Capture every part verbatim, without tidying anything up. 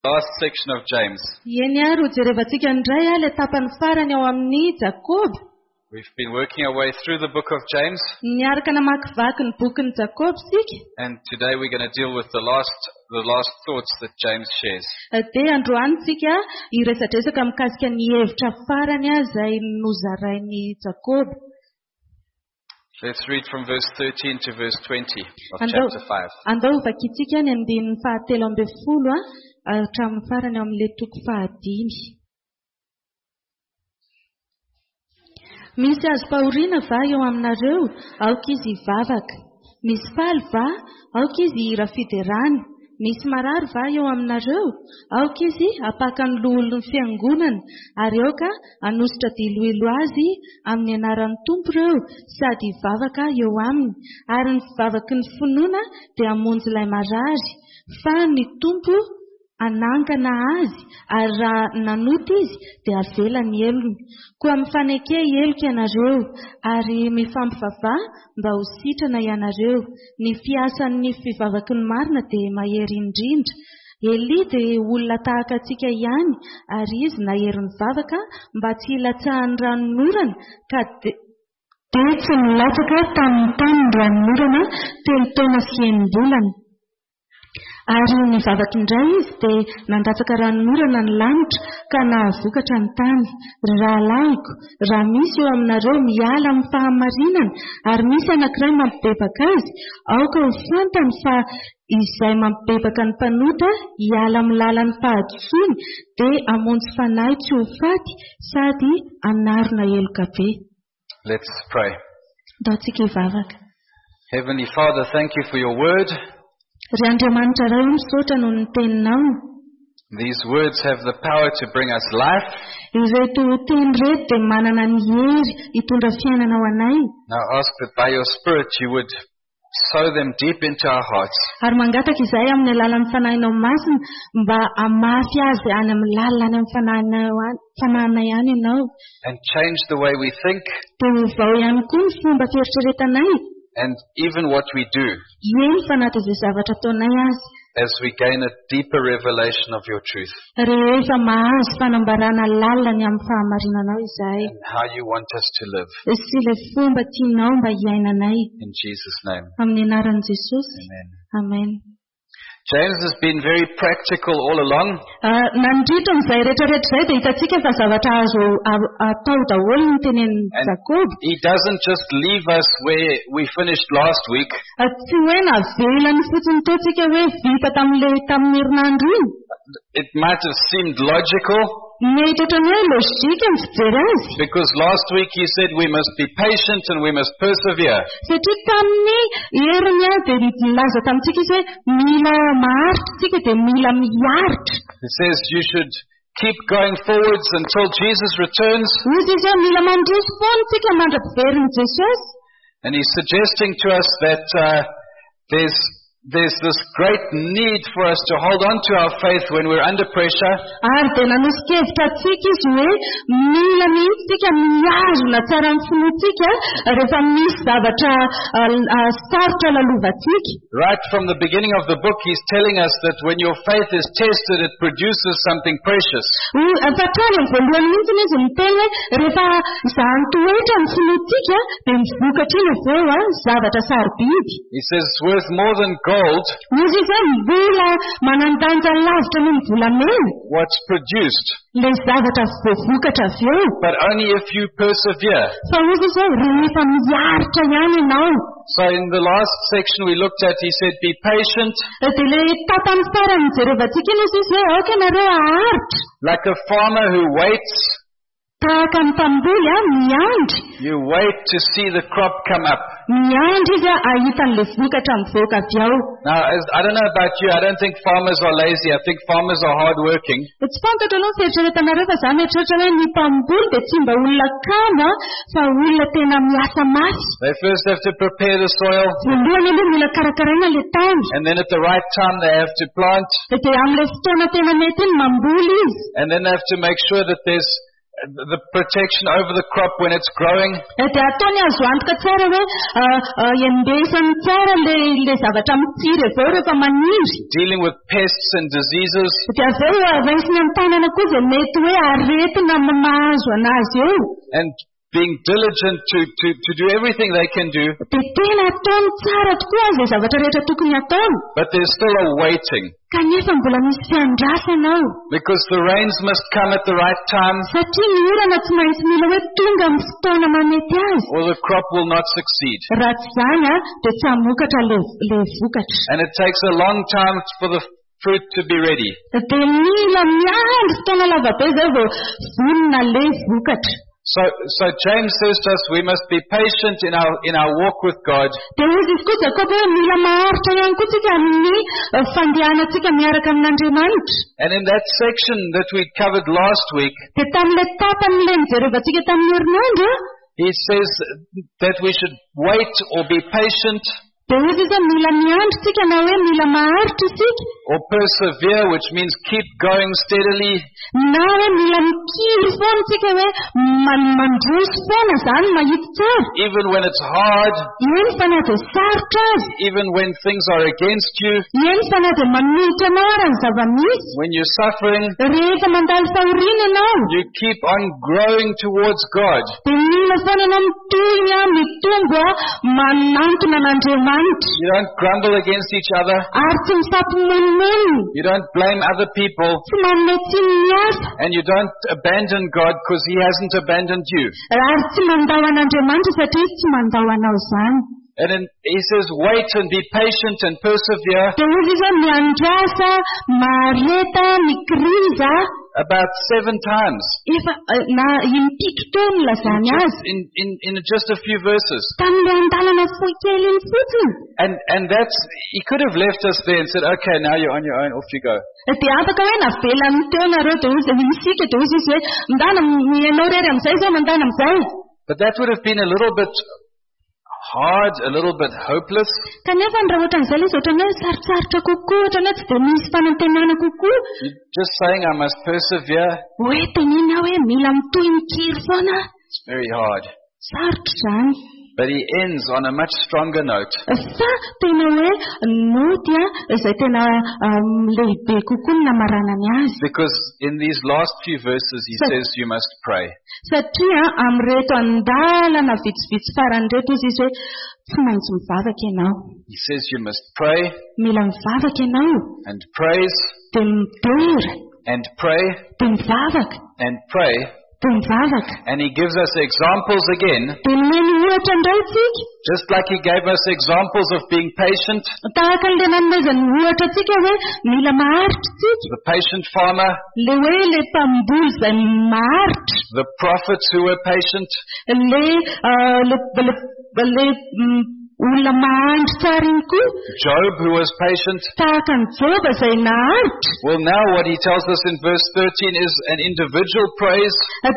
last section of James. Yeniaro jerevantsika indray a le tapany farany ao amin'ny Jakob. We've been working our way through the book of James, Niaraka namakivaky ny bokin'ny Jakob sika. and today we're going to deal with the last the last thoughts that James shares. Dia androany sika iresadresaka mikasika ny hevitra farany a izay nozarain'ny Jakob. Let's read from verse thirteen to verse twenty of Andao- chapter five. Andao vakitsika ny andinin'ny fahatelo ambin'ny folo a hatramin'ny farany amin'ile toko fahadimy. Misy azo pahoriana va eo aminareo, aoka izy hivavaka. Misy faly va, aoka izy hira fiderany. Misy marary va eo aminareo, aoka izy hapaka ny loholon'ny fiangonana. Ary aoka hanositra diloilo azy amin'ny anaran'ny tompo ireo, sady hivavaka eo aminy. Ary ny fivavaky ny finoana dia hamonjy ilay marary. Fa ny tompo anangana azy, ary raha nanoty izy dia avela ny elony. Koa mifaneke heloka ianareo, ary mifampivavaha mba ho sitrana ianareo. Ny fiasan'ny fivavaky ny marina dia mahery indrindra. Eli dia olona tahaka antsika ihany, ary izy nahery nivavaka mba tsy hilatsahany ranonorana, ka de- dia tsy nilatsaka tamin'ny tany ny ranonorana telo taona sy enim-bolana. Ary nivavaka indray izy dia nandatsaka ranonorana ny lanitra ka nahavokatra ny tany. Rahalahiko, raha misy eo aminareo miala amin'ny fahamarinana, ary misy anankiray mampibebaka azy, aoka ho fantany fa izay mampibebaka ny mpanota hiala amin'ny lalan'ny fahadisoany dia hamonjy fanahy tsy ho faty sady hanarona heloka be. Let's pray. Daontsika hivavaka. Heavenly Father, thank you for your word. Ry Andriamanitra iray misaotra noho ny teninao. These words have the power to bring us life. Ireto teny reto dia manana ny hery hitondra fiainana ho anay. Now ask that by your Spirit you would sow them deep into our hearts, Ary mangataka izay amin'ny alalan'ny fanahinao masina mba hamafy azy any amin'ny lalina any amin'ny fanahinao any- fanahina ihany ianao. and change the way we think Dia vao ihany koa ny fomba fieritreretanay. and even what we do, Eny fa na dia izay zavatra ataonay azy. as we gain a deeper revelation of your truth Rehefa mahazo fanambarana lalina ny amin'ny fahamarinanao izahay. and how you want us to live. Sy ilay fomba tianao mba hiainanay. In Jesus' name. Amin'ny anaran'i Jesosy. Amen. Amen. James has been very practical all along. Ah, nandritra n'izay rehetrarehetra izay dia hitantsika fa zavatra azo a- atao daholo ny tenenin'ny And Jakob. he doesn't just leave us where we finished last week. Ah, Tsy hoe navelany fotsiny totsika hoe vita tamin'ilay tamin'ny herinandro iny. It might have seemed logical Mety ohatrany hoe lôjika ny fijery azy. because last week he said we must be patient and we must persevere. Satria tamin'ny heriny a dia nilaza tamintsika izy hoe mila maharitra tsika dia mila miharitra. He says you should keep going forwards until Jesus returns. Izy izy hoe mila mandroso foana tsika mandra-piveriny Jesosy. And he's suggesting to us that uh, there's there's this great need for us to hold on to our faith when we're under pressure. Ary dia nanosika-hevitra atsika izy hoe mila mihitsy tsika miazona tsara amin'ny finoantsika rehefa misy zavatra ah, ah, sarotra lalovantsika. Right from the beginning of the book, he's telling us that when your faith is tested, it produces something precious. Ho- Hatratrany amin'ny voalohany mihitsy izy miteny hoe rehefa izany toetra ny finoantsika dia mivokatra iny avy eo a zavatra sarobidy. He says it's worth more than gold Izy izy hoe mbola manandanja lavitra noho ny volamena. what's produced, Ilay zavatra voavokatra avy eo. but only if you persevere. Fa izy izy hoe rehefa miharitra ihany ianao. So in the last section we looked at, he said, be patient Dia ilay tapany farany jerevantsika iny izy izy hoe aoka ianareo aharitra. like a farmer who waits. Tahaka ny mpamboly a miandry. You wait to see the crop come up. Miandry izy a ahita an'ilay vokatra mivoaka avy ao. Now, as, I don't know about you, I don't think farmers are lazy. I think farmers are hardworking. Tsy fantatra aloha ny fieritreretanareo fa izany eritreretra hoe ny mpamboly dia tsy mba olona kamo a, fa olona tena miasa mafy. They first have to prepare the soil, Voalohany aloha mila karakaraina ilay tany. and then at the right time they have to plant, Dia amin'ilay fotoana tena mety iny mamboly izy. and then they have to make sure that there's the protection over the crop when it's growing. Dia ataony azo antoka tsara hoe iambesany tsara le le zavatra mitiry aveo rehefa maniry. Dealing with pests and diseases. Dia aveo avaisiny amin'ny tanana koa izay mety hoe aretina mahazo anazy eo. And being diligent to, to, to do everything they can do. Dia tena ataony tsara tokoa izay zavatra rehetra tokony ataony. But there's still a waiting. Kanefa mbola misy fiandrasana ao. Because the rains must come at the right time. Satria ny orana tsy maintsy mila hoe tonga amin'ny fotoana mamety azy. Or the crop will not succeed. Raha tsy izany dia tsy hamokatra le le vokatra. And it takes a long time for the fruit to be ready. Dia mila miandry fotoana lava be izay vao vonona le vokatra. So, so James says to us, we must be patient in our in our walk with God. Dia izy koa Jakob hoe mila maharitra ihany koa tsika amin'ny fandehanantsika miaraka amin'Andriamanitra. And in that section that we covered last week, dia tamin'ilay tapan'ilay nijerevantsika tamin'ny herinandro, he says that we should wait or be patient. Dia izy izany mila miandry tsika na hoe mila maharitra isika. Or persevere, which means keep going steadily. Na hoe mila mikiry foana tsika hoe mandroso foana izany mahita tsara. Even when it's hard. Eny fa na dia sarotra azy. Even when things are against you. Eny fa na dia manolotra anao ary ny zava-misy. When you're suffering. Rehefa mandalo fahoriana ianao. You keep on growing towards God. Dia mila foana ianao mitohy mitombo manantona n'Andriamanitra. You don't grumble against each other. Ary tsy mifampimonimony. You don't blame other people. Tsy manety ny hafa. And you don't abandon God because He hasn't abandoned you. Ary tsy mandao an'Andriamanitra satria tsy mandao anao izany. And then He says, wait and be patient and persevere. Dia izy izao miandrasa, mareta, mikiriza. About seven times. Efa na impito taona lazany azy. In, in, in just a few verses. Tamin'ilay andalana fokeliny fotsiny. And, and that's, He could have left us there and said, okay, now you're on your own, off you go. Dia afaka hoe navela teo nareo dia izy misika dia izy hoe mindana mianao rery amin'izay izao mandana amin'izay. But that would have been a little bit hard, a little bit hopeless. Kanefa raha ohatra an'izay ilay izy ohatran'ny hoe sarotsarotra kokoa, ohatran'ny hoe tsy dia misy fanantenana kokoa. You're just saying I must persevere. Hoe tenena hoe mila mitohy mikiry foana. It's very hard. Sarotra izany. But He ends on a much stronger note. Fa tena hoe noty izay tena lehibe kokoa ny namaranany azy. Because in these last few verses He says you must pray. Satria amin'reto andalana vitsivitsy farany reto izy izy hoe tsy maintsy mivavaka ianao. He says you must pray. Mila mivavaka ianao. And praise. Dia midory. And pray. Dia mivavaka. And pray. And He gives us examples again. Just like He gave us examples of being patient. The patient farmer. The prophets who were patient. Job, who was patient. Well, now what he tells us in verse thirteen is an individual praise.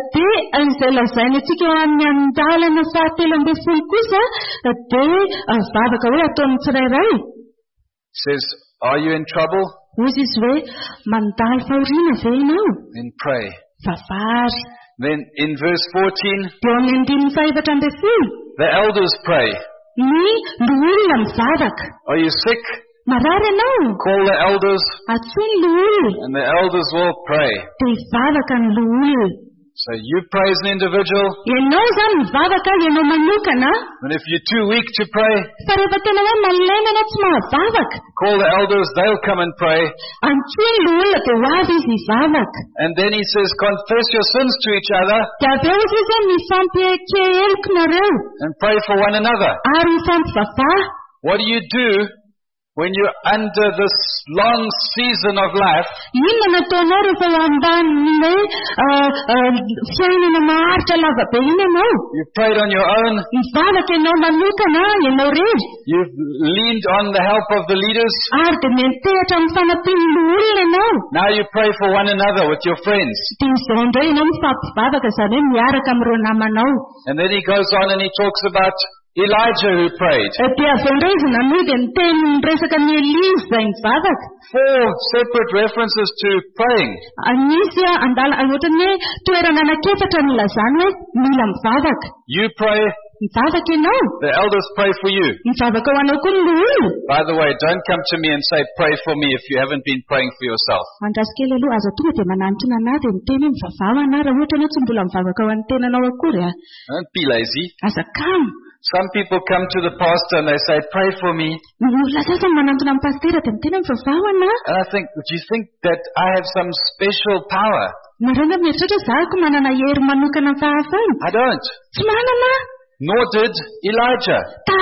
Says, are you in trouble? Then pray. Then in verse fourteen, the elders pray. Are you sick? Call the elders. And the elders will pray. So you pray as an individual. And if you're too weak to pray, call the elders, they'll come and pray. And then he says, confess your sins to each other. And pray for one another. What do you do when you're under this long season of life? You prayed on your own. You've leaned on the help of the leaders. Now you pray for one another with your friends. And then he goes on and he talks about Elijah who prayed. Four separate references to praying. You pray. The elders pray for you. By the way, don't come to me and say, pray for me if you haven't been praying for yourself. Don't be lazy. Some people come to the pastor and they say, pray for me. And I think, do you think that I have some special power? I don't. Nor did Elijah.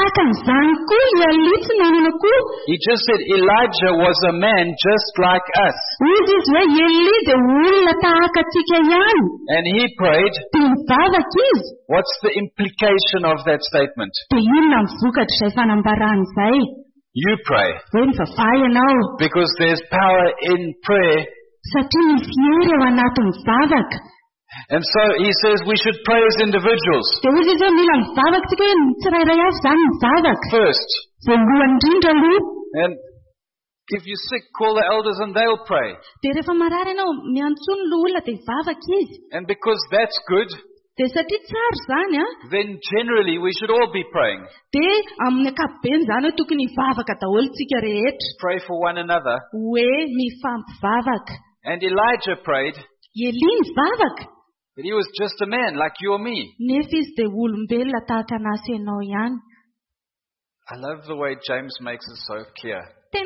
He just said Elijah was a man just like us. And he prayed. What's the implication of that statement? You pray. Because there's power in prayer. And so he says we should pray as individuals. First. And if you're sick, call the elders and they'll pray. And because that's good, then generally we should all be praying. Pray for one another. And Elijah prayed. But he was just a man like you or me. I love the way James makes it so clear.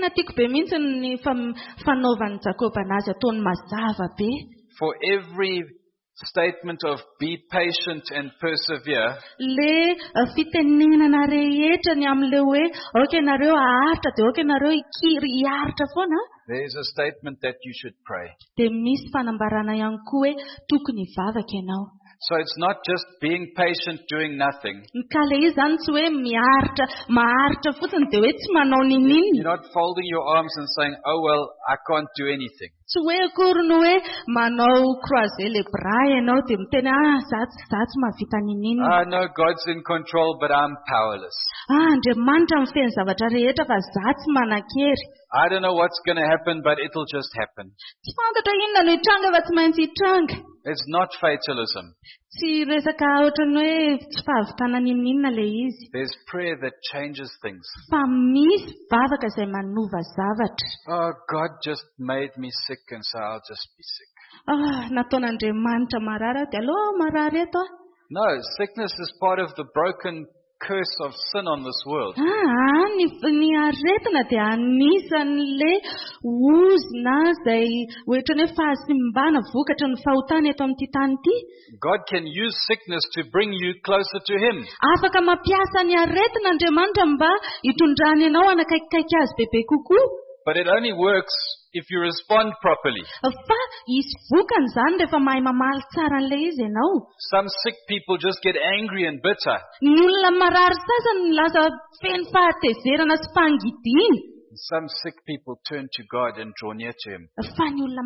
For every statement of be patient and persevere, there is a statement that you should pray. So it's not just being patient doing nothing. You're not folding your arms and saying, oh well, I can't do anything. I know God's in control, but I'm powerless. I don't know what's going to happen, but it'll just happen. It's not fatalism. There's prayer that changes things. Oh, God just made me sick, and so I'll just be sick. No, sickness is part of the broken curse of sin on this world. God can use sickness to bring you closer to Him. But it only works if you respond properly. Some sick people just get angry and bitter. Some sick people turn to God and draw near to Him. And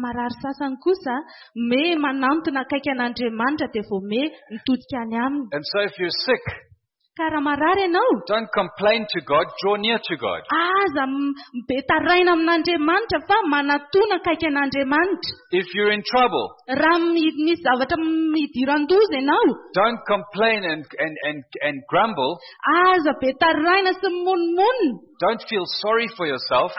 so if you're sick, don't complain to God, draw near to God. If you're in trouble, don't complain and, and, and, and grumble. Don't feel sorry for yourself.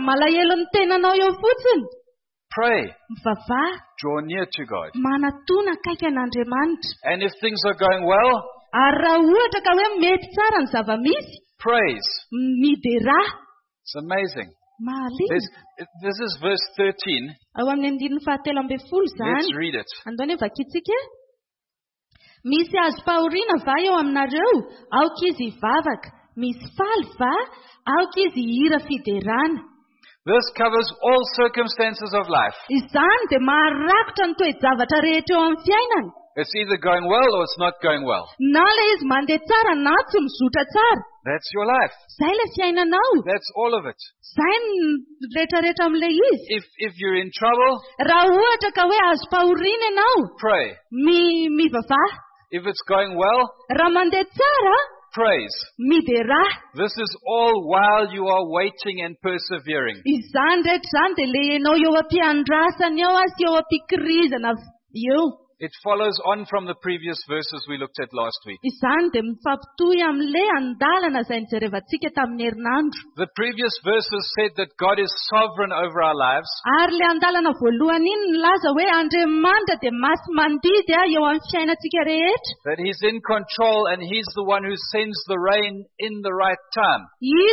Pray. Draw near to God. And if things are going well, praise. It's amazing. This, this is verse thirteen. Let's read it. This covers all circumstances of life. It's either going well or it's not going well. That's your life. That's all of it. If, if you're in trouble, pray. If it's going well, praise. This is all while you are waiting and persevering. It follows on from the previous verses we looked at last week. The previous verses said that God is sovereign over our lives. That He's in control and He's the one who sends the rain in the right time.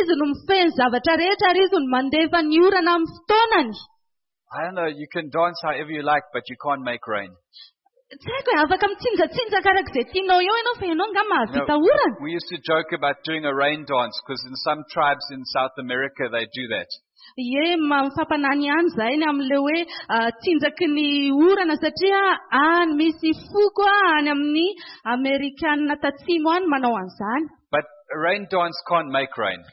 I don't know, you can dance however you like, but you can't make rain. You know, we used to joke about doing a rain dance because in some tribes in South America they do that. But a rain dance can't make rain.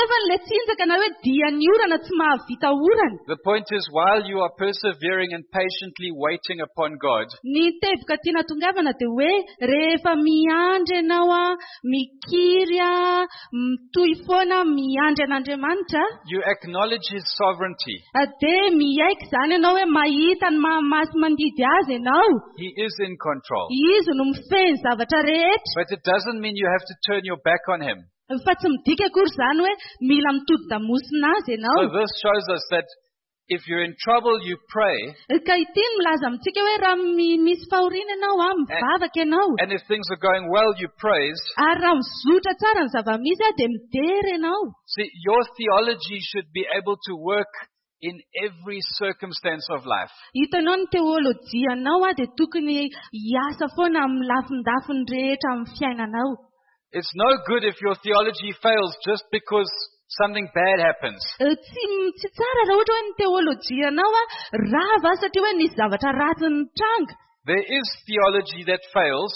The point is, while you are persevering and patiently waiting upon God, you acknowledge His sovereignty. He is in control. But it doesn't mean you have to turn your back on Him. So this shows us that if you're in trouble, you pray. And, and if things are going well, you praise. See, your theology should be able to work in every circumstance of life. It's no good if your theology fails just because something bad happens. There is theology that fails.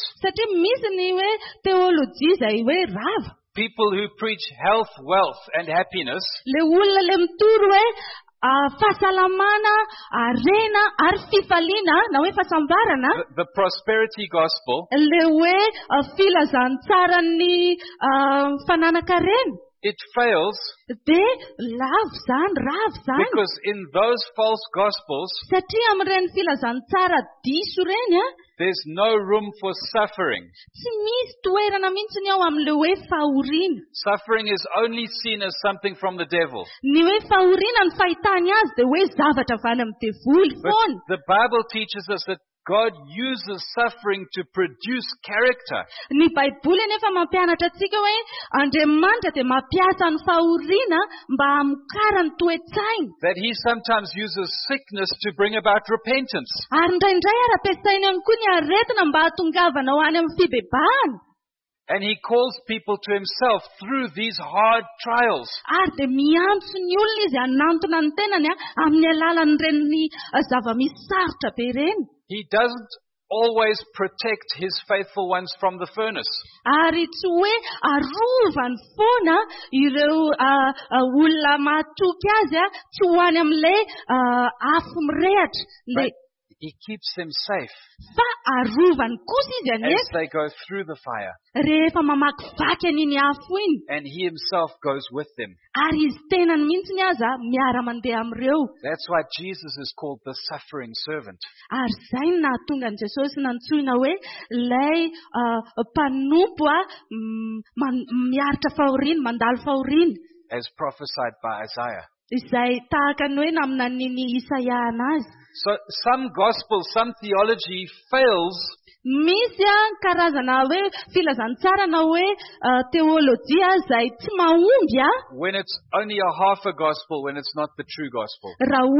People who preach health, wealth, and happiness. Uh, the, the prosperity gospel. It fails because in those false gospels there's no room for suffering. Suffering is only seen as something from the devil. But the Bible teaches us that God uses suffering to produce character. That He sometimes uses sickness to bring about repentance. And He calls people to Himself through these hard trials. He doesn't always protect His faithful ones from the furnace. But He keeps them safe as they go through the fire. And He Himself goes with them. That's why Jesus is called the suffering servant. As prophesied by Isaiah. So some gospel, some theology fails when it's only a half a gospel, when it's not the true gospel.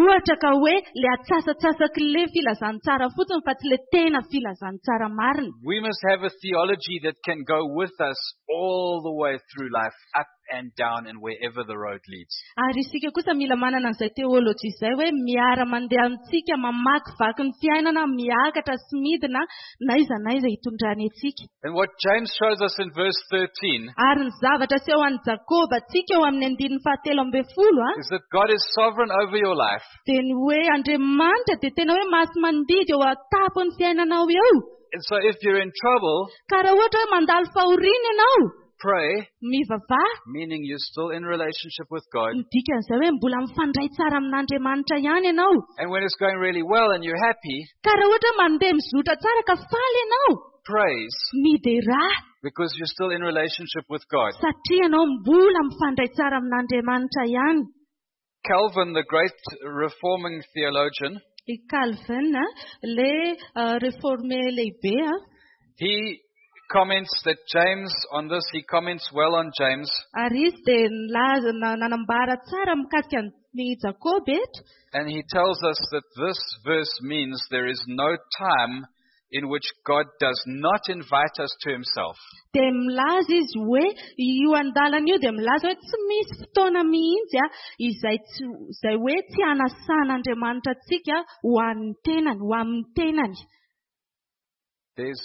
We must have a theology that can go with us all the way through life, up and down and wherever the road leads. And what James shows us in verse thirteen is that God is sovereign over your life. And so if you're in trouble, pray, mivavah, meaning you're still in relationship with God. dikan'izay hoe mbola mifandray tsara amin'Andriamanitra ihany ianao. And when it's going really well and you're happy, Ka raha ohatra mandeha mizotra tsara ka faly ianao, praise, midera, because you're still in relationship with God. satria ianao mbola mifandray tsara amin'Andriamanitra ihany. Calvin, the great reforming theologian, I Calvin, le uh, reformé lehibe, he comments that James, on this, he comments well on James. ary izy dia nilaza na- nanambara tsara mikasika ny Jakoby eto. And he tells us that this verse means there is no time in which God does not invite us to himself. Dia milaza izy hoe io andalana io dia milaza hoe tsy misy fotoana mihitsy a izay tsy izay hoe tsy anasan'Andriamanitra antsika ho an'ny tenany, ho amin'ny tenany. There's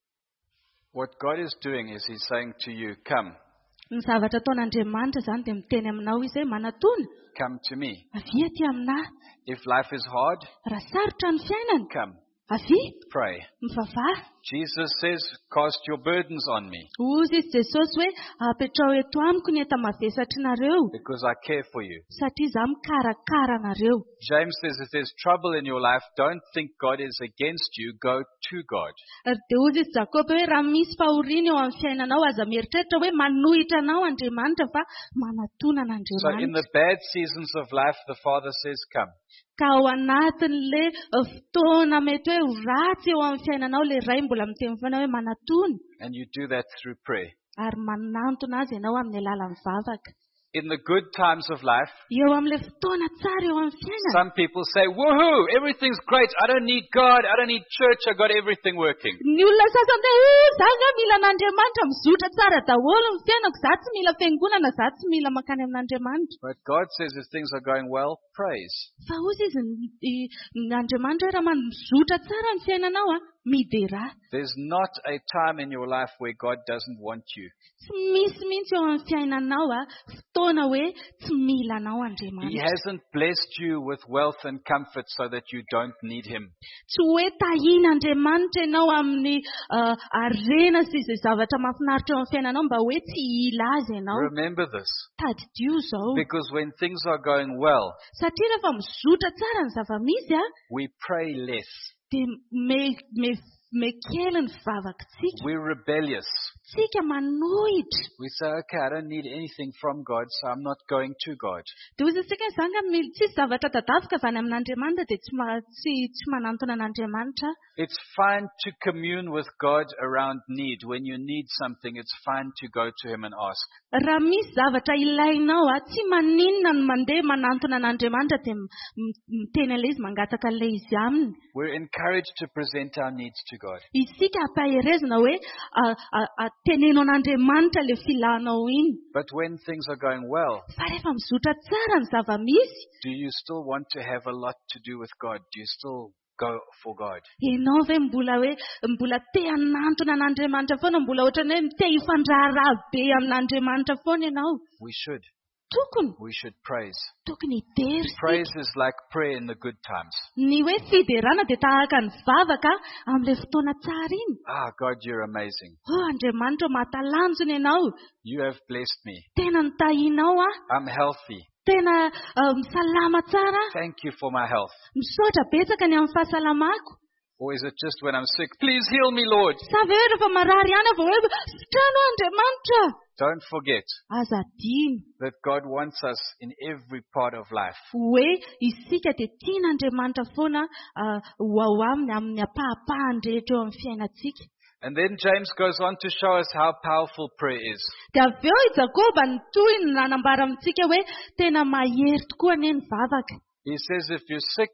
what God is doing is he's saying to you, come, Ny zavatra ataon'Andriamanitra izany dia miteny aminao izy hoe manatona, come to me. avy aty aminahy. If life is hard, Raha sarotra ny fiainana, come, avy pray. mivavaha. Jesus says, cast your burdens on me Ozy izy Jesosy hoe apetrao eto amiko ny enta-mavesatrinareo, because I care for you. satria izaho mikarakara anareo. James says if there's trouble in your life, don't think God is against you, go to God. Ary dia ozy izy Jakoby hoe raha misy fahoriana eo amin'ny fiainanao, aza mieritreritra hoe manohitra anao Andriamanitra fa manatona So in an'Andriamanitra. the bad seasons of life, the Father says, come. Ka ao anatin'le fotoana mety hoe ratsy eo amin'ny fiainanao, le ray mbola miteny foana hoe manatona, And you do that through prayer. ary manantona azy ianao amin'ny alalan'ny vavaka. In the good times of life, Eo amin'le fotoana tsara eo amin'ny fiainana, some people say, woohoo, everything's great. I don't need God. I don't need church. I got everything working. ny olona sasany hoe "Eh, zaho nga mila an'Andriamanitra, mizotra tsara daholo ny fiainako, zaho tsy mila fiangonana, zaho tsy mila makany amin'Andriamanitra." But God says if things are going well, praise. Fa ozy izy ny- i- ny Andriamanitra hoe raha man- mizotra tsara ny fiainanao a, midera. There's not a time in your life where God doesn't want you. Tsy misy mihitsy eo amin'ny fiainanao a fotoana hoe tsy mila anao He Andriamanitra. hasn't blessed you with wealth and comfort so that you don't need Him. Tsy hoe tahina Andriamanitra ianao amin'ny uh, arena sy izay zavatra mahafinaritra eo amin'ny fiainanao mba hoe tsy ila azy ianao. Remember this. Tadidio zao. Because when things are going well, Satria rehefa mizotra tsara ny zava-misy a, we pray less. dia me, me, me kely ny vavakantsika. We're rebellious. Tsika manohitra. We say, okay, I don't need anything from God, so I'm not going to God. Dia ozy isika izany ka mil- tsisy zavatra tadavika avy any amin'Andriamanitra dia tsy ma- tsy tsy manantona an'Andriamanitra. It's fine to commune with God around need. When you need something, it's fine to go to Him and ask. Raha misy zavatra ilainao a, tsy maninona ny mandeha manantona an'Andriamanitra dia m- m- miteny an'ilay izy mangataka an'ilay izy aminy. We're encouraged to present our needs to God. Isika ampaherezana hoe a- a- ateneno an'Andriamanitra ilay filanao iny. But when things are going well, Fa rehefa mizotra tsara ny zava-misy, do you still want to have a lot to do with God? Do you still go for God? ianao ve mbola hoe mbola te hanantona an'Andriamanitra foana, mbola ohatrany hoe te hifandraharaha be amin'Andriamanitra foana ianao? We should. Tokony, We should praise. tokony hidery Praise sika. is like prayer in the good times. Ny hoe fiderana dia tahaka ny vavaka amin'ilay fotoana tsara iny. Ah, God, you're amazing. Oh, Andriamanitra mahatalanjona ianao. You have blessed me. Tena nitahinao a. I'm healthy. Tena uh, misalama tsara. Thank you for my health. Misaotra betsaka ny amin'ny fahasalamako. Or is it just when I'm sick? Please heal me, Lord. Sa ve hoe rehefa marary ihany avao hoe sitrano Andriamanitra. Don't forget Aza diny that God wants us in every part of life. hoe isika dia tian'Andriamanitra foana uh, ho ao aminy amin'ny apahapahany rehetra eo amin'ny fiainantsika. And then James goes on to show us how powerful prayer is. Dia avy eo i Jakoba nytoy ny nanambara amintsika hoe tena mahery tokoa anie ny vavaka. He says if you're sick,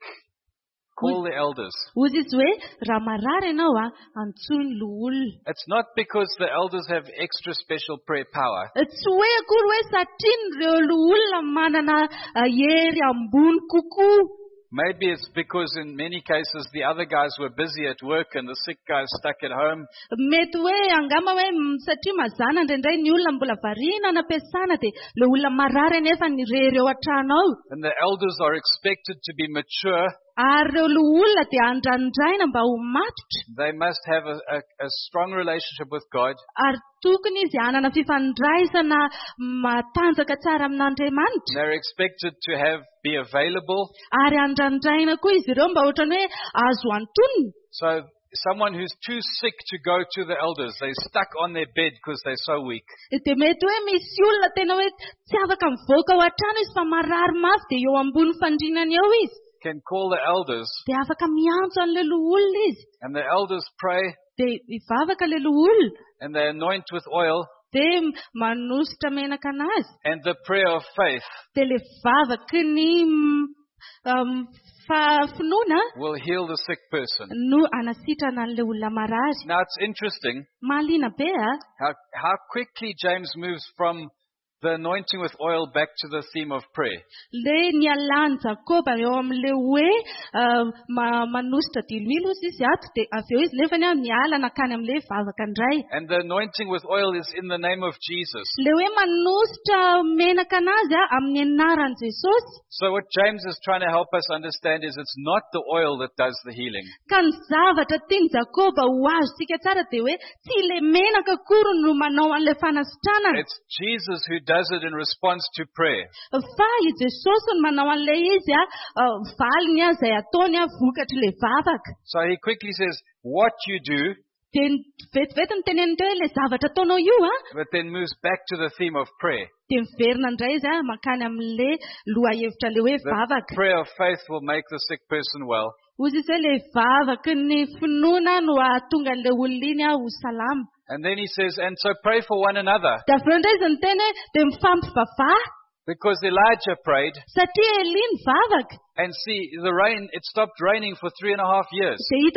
call the elders. Ozy izy hoe raha marary ianao a, antsoy ny loholona. It's not because the elders have extra special prayer power. Tsy hoe akory hoe satria ireo loholona manana uh, hery ambony kokoa. Maybe it's because in many cases the other guys were busy at work and the sick guy stuck at home. Mety hoe angamba hoe mm, satria mazana indraindray ny olona mbola variana any am-piasana dia ilay olona marary nefa ny rery eo an-trano ao. And the elders are expected to be mature They must have a, a, a strong relationship with God. They're expected to have be available. So someone who's too sick to go to the elders, they're stuck on their bed because they're so weak. Can call the elders, and the elders pray, and they anoint with oil, and the prayer of faith will heal the sick person. Now it's interesting how, how quickly James moves from the anointing with oil back to the theme of prayer. And the anointing with oil is in the name of Jesus. So what James is trying to help us understand is it's not the oil that does the healing. It's Jesus who does it in response to prayer. So he quickly says, what you do, but then moves back to the theme of prayer. The prayer of faith will make the sick person well. And then he says, and so pray for one another. Because Elijah prayed, and see, the rain, it stopped raining for three and a half years.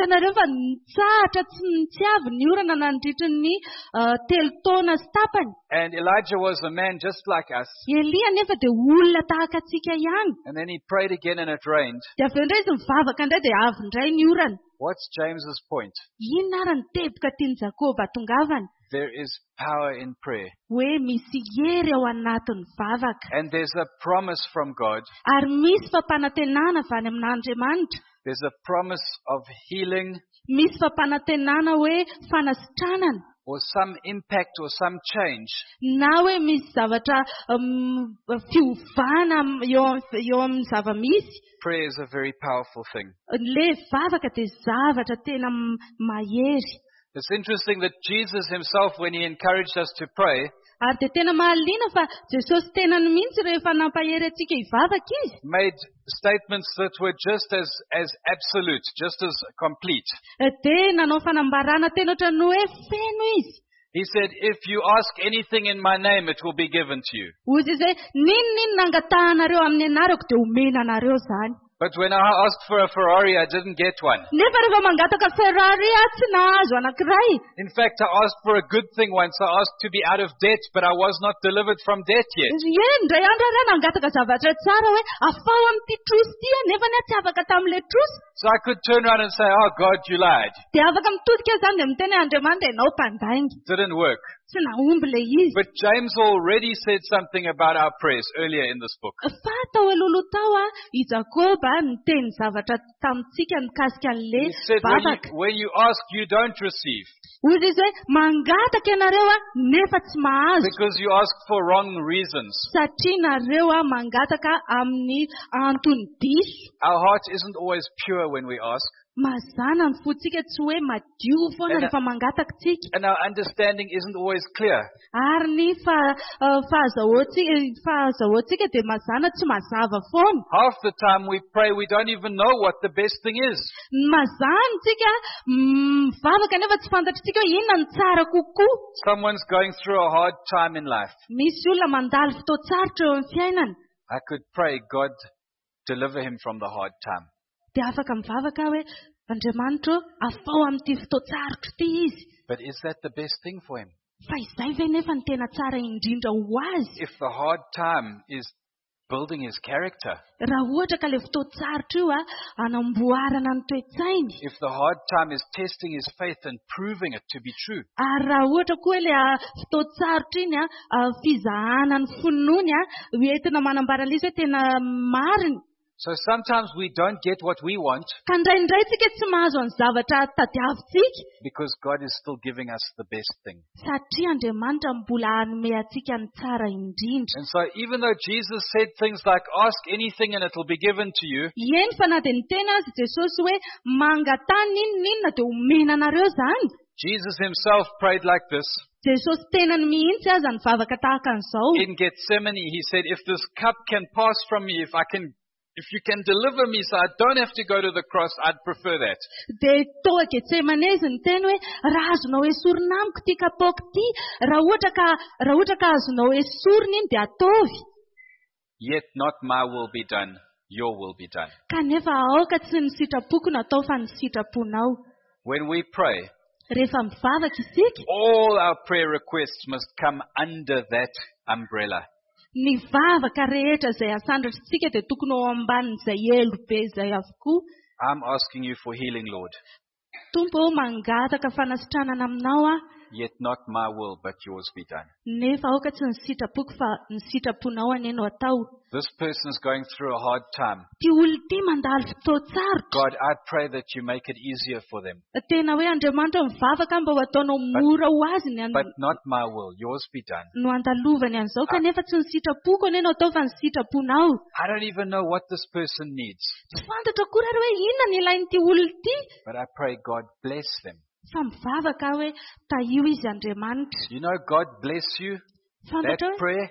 And Elijah was a man just like us. And then he prayed again and it rained. What's James's point? There is power in prayer. And there's a promise from God. There's a promise of healing, or some impact or some change. Prayer is a very powerful thing. It's interesting that Jesus himself, when he encouraged us to pray, made statements that were just as, as absolute, just as complete. He said, if you ask anything in my name, it will be given to you. But when I asked for a Ferrari, I didn't get one. In fact, I asked for a good thing once. I asked to be out of debt, but I was not delivered from debt yet. So I could turn around and say, oh God, you lied. Didn't work. But James already said something about our prayers earlier in this book. He said, when you, when you ask, you don't receive. Because you ask for wrong reasons. Our heart isn't always pure when we ask. And our understanding isn't always clear. Half the time we pray, we don't even know what the best thing is. Someone's going through a hard time in life. I could pray, God, deliver him from the hard time. But is that the best thing for him? If the hard time is building his character, if the hard time is testing his faith and proving it to be true, So sometimes we don't get what we want Ka indraindray tsika tsy mahazo ny zavatra tadiavintsika because God is still giving us the best thing. satria Andriamanitra mbola hanome antsika ny tsara indrindra. And so even though Jesus said things like, ask anything and it will be given to you, Eny fa na dia niteny azy Jesosy hoe mangatany inona dia omena anareo zany. Jesus himself prayed like this. Jesosy tenany mihitsy aza ny vavaka tahaka an'izao. In Gethsemane, he said, if this cup can pass from me, if I can, if you can deliver me so I don't have to go to the cross, I'd prefer that. Dia tao Getsemane izy niteny hoe raha azonao esorina amiko ity kapaoko ity, raha ohatra ka raha ohatra ka azonao esorina iny dia ataovy. Yet not my will be done, your will be done. Kanefa aoka tsy ny sitrapoko natao fa ny sitraponao. When we pray, Rehefa mivavaka isika, all our prayer requests must come under that umbrella. ny vavaka rehetra izay asandratritsika dia tokony ao ambanin'izay elo be izay avokoa. I'm asking you for healing, Lord. Tompo mangataka fanasitranana aminao aho, Yet not my will, but yours be done. nefa aoka tsy ny sitrapoko fa ny sitraponao aneno atao. This person is going through a hard time. Ty olona ity mandalo fotoan-tsarotra. God, I pray that you make it easier for them. Tena hoe Andriamanitra mivavaka mba ho ataonao mora ho azy ny But not my will, yours be done. no andalovany an'izao kanefa tsy ny sitrapoko aneno atao fa ny sitraponao. I don't even know what this person needs. Tsy fantatra koa raha hoe inona ny ilain'ity olona ity. But I pray God bless them. Fa mivavaka aho hoe taio izy Andriamanitra. You know God bless you? That Fantatra hoe prayer?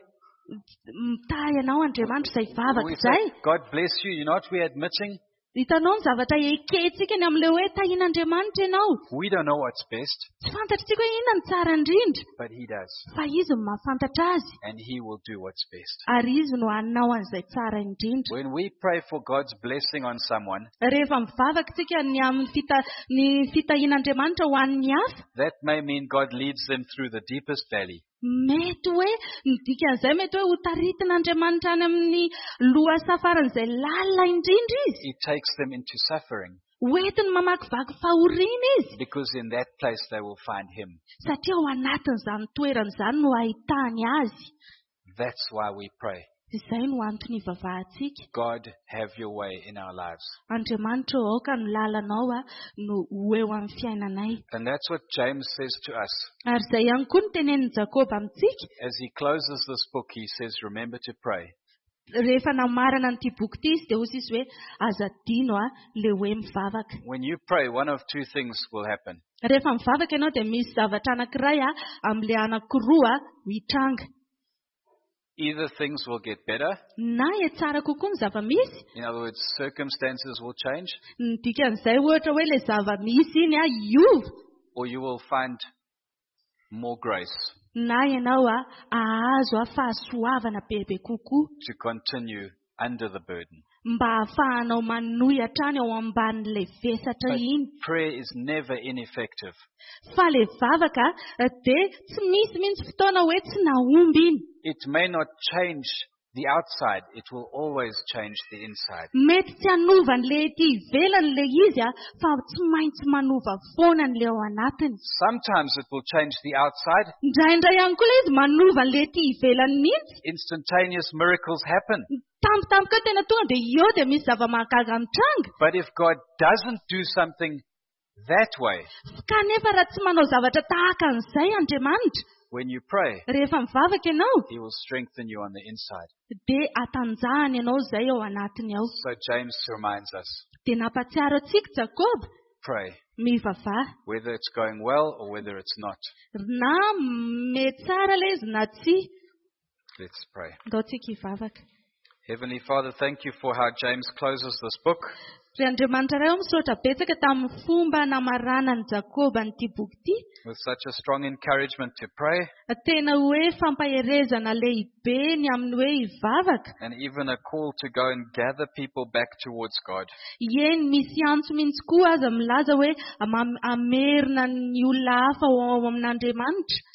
mitahy anao Andriamanitra izay vavaka We izay. say, God bless you. You know what we're admitting? Hitanao ny zavatra ekentsika ny amin'ilay hoe tahian'Andriamanitra ianao. We don't know what's best, Tsy fantatritsika hoe inona ny tsara indrindra. but He does. Fa izy no mahafantatra azy. And He will do what's best. Ary izy no hanao an'izay tsara indrindra. When we pray for God's blessing on someone, Rehefa mivavaka tsika ny amin'ny fita, ny fitahian'Andriamanitra ho an'ny hafa, that may mean God leads them through the deepest valley. mety hoe ny dikan'izay mety hoe ho taritin'Andriamanitra any amin'ny loha safaran'izay lalina indrindra izy. He takes them into suffering Hoentiny mamakivaky fahoriana izy. because in that place they will find Him. Satria ao anatin'izany toeran'izany no ahitany azy. That's why we pray. Izay no antony ivavahantsika. God, have your way in our lives. Andriamanitra aoka no lalanao a no ho eo amin'ny fiainanay. And that's what James says to us. Ary izay ihany koa no tenenin'i Jakoba amintsika. As he closes this book, he says, remember to pray. Rehefa namarana n'ity boky ity izy dia hozy izy hoe aza dino a le hoe mivavaka. When you pray, one of two things will happen. Rehefa mivavaka ianao dia misy zavatra anankiray a amin'ilay anankiroa ho hitranga. Either things will get better, Na e tsara kokoa ny zava-misy. in other words, circumstances will change, Ny dikan'izay ohatra hoe le zava-misy iny a iova. or you will find more grace Na ianao a ahazo a fahasoavana bebe kokoa. to continue under the burden. Mba ahafahanao manohy hatrany ao ambanin'ilay vesatra But iny. prayer is never ineffective. Fa le vavaka dia tsy misy mihitsy fotoana hoe tsy nahomby iny. It may not change the outside, it will always change the inside. Mety tsy hanova an'ilay ety ivelany ilay izy a, fa tsy maintsy manova foana an'ilay ao anatiny. Sometimes it will change the outside. Indraindray ihany koa ilay izy manova an'ilay ety ivelany mihitsy. Instantaneous miracles happen. Tampotampoka tena tonga dia eo dia misy zava-mahagaga mitranga. But if God doesn't do something that way, Kanefa raha tsy manao zavatra tahaka an'izay Andriamanitra, when you pray, rehefa mivavaka ianao, He will strengthen you on the inside. dia atanjahany ianao izay ao anatiny ao. So James reminds us, Dia nampatsiaro antsika Jakoba, pray, mivavaha. whether it's going well or whether it's not. Na mety tsara ilay izy na tsy, Let's pray. ndao tsika hivavaka. Heavenly Father, thank you for how James closes this book. Ry Andriamanitra iray ao misaotra betsaka tamin'ny fomba namaranany Jakoba n'ity boky ity. With such a strong encouragement to pray, Tena hoe fampaherezana lehibe ny amin'ny hoe hivavaka. and even a call to go and gather people back towards God. Eny misy antso mihitsy koa aza milaza hoe ama- amerina ny olona hafa ao amin'Andriamanitra.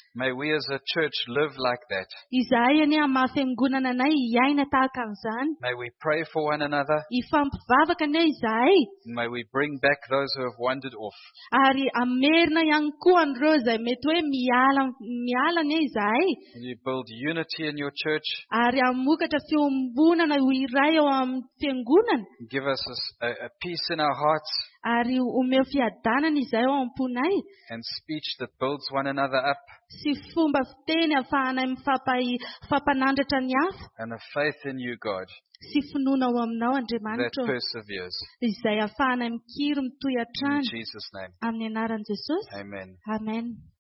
May we as a church live like that. Izahay any amin'ny maha-fiangonananay iaina tahaka an'izany. May we pray for one another. Ifampivavaka anie izahay. May we bring back those who have wandered off. Ary amerina ihany koa an'ireo izay mety hoe miala miala anie izahay. May you build unity in your church. Ary hamokatra fiombonana ho iray ao amin'ny fiangonana. Give us a, a, a peace in our hearts. Ary omeo fiadanana izay ao am-ponay. And speech that builds one another up. Sy fomba fiteny ahafahanay mifampanandratra ny hafa. And a faith in you, God. Sy finoana ao aminao Andriamanitra. That perseveres. Izay ahafahanay mikiry mitoy hatrany. In Jesus' name. Amin'ny anaran'i Jesosy. Amen. Amen.